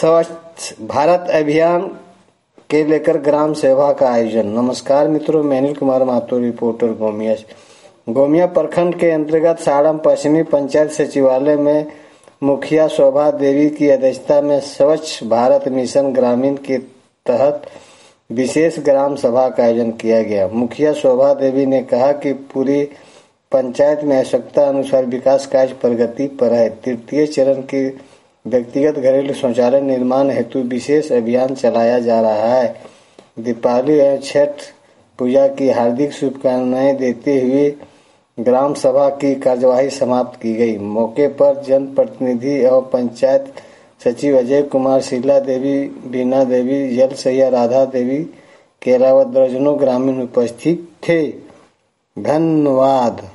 स्वच्छ भारत अभियान के लेकर ग्राम सभा का आयोजन। नमस्कार मित्रों, मैं अनिल कुमार माथुर, रिपोर्टर गोमिया। गोमिया प्रखंड के अंतर्गत साड़म पश्चिमी पंचायत सचिवालय में मुखिया शोभा देवी की अध्यक्षता में स्वच्छ भारत मिशन ग्रामीण के तहत विशेष ग्राम सभा का आयोजन किया गया। मुखिया शोभा देवी ने कहा कि पूरी पंचायत में आवश्यकता अनुसार विकास कार्य प्रगति पर है। तृतीय चरण की व्यक्तिगत घरेलू शौचालय निर्माण हेतु विशेष अभियान चलाया जा रहा है। दीपावली एवं छठ पूजा की हार्दिक शुभकामनाएं देते हुए ग्राम सभा की कार्यवाही समाप्त की गई। मौके पर जनप्रतिनिधि एवं पंचायत सचिव अजय कुमार, शीला देवी, बीना देवी, जल सैया राधा देवी के अलावा दर्जनों ग्रामीण उपस्थित थे। धन्यवाद।